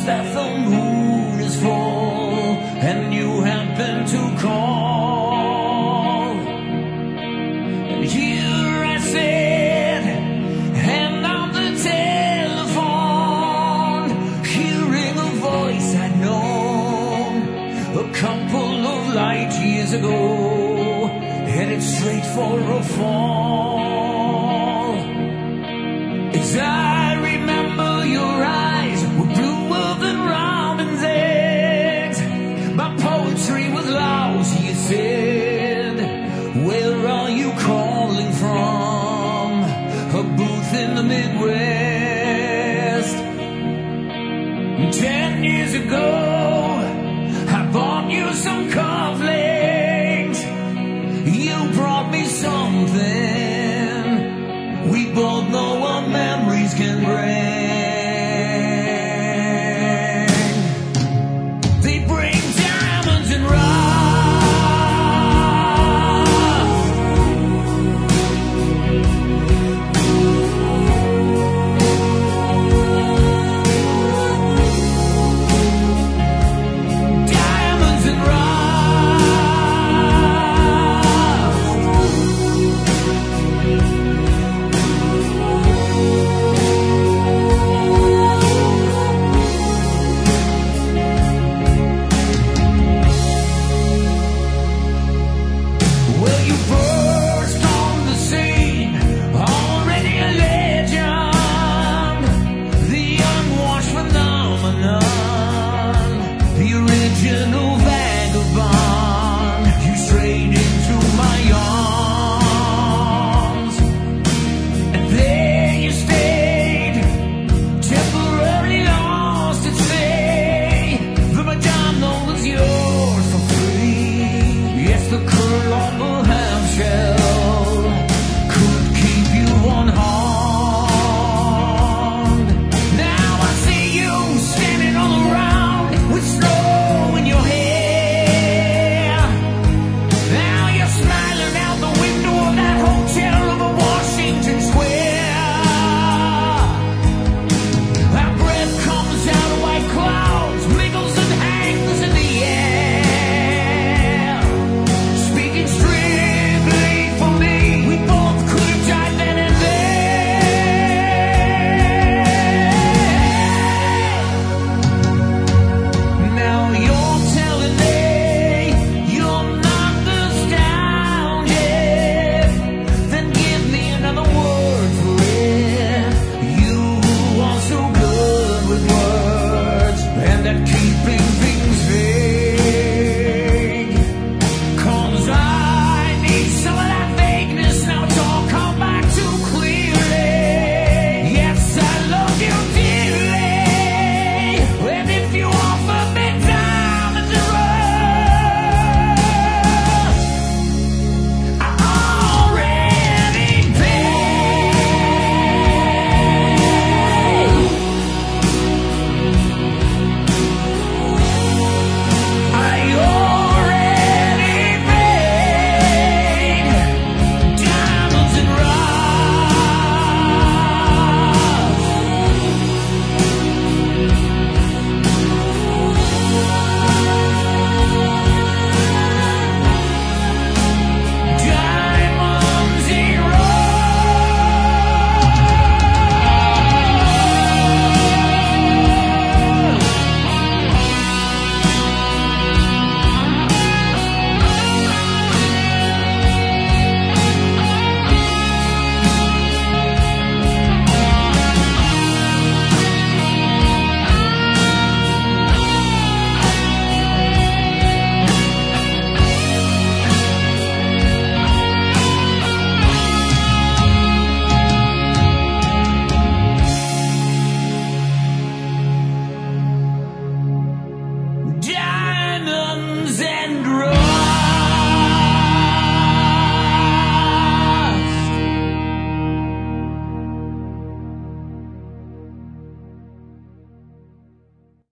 that the moon is full and you happen to call. And here I sit, hand on the telephone, hearing a voice I'd known a couple of light years ago, headed straight for a fall. As I remember, your eyes were bluer than Robin's eggs. My poetry was lousy, you said. Where are you calling from? A booth in the Midwest. 10 years ago, I bought you some cufflinks. You brought me something we both know what memories can bring.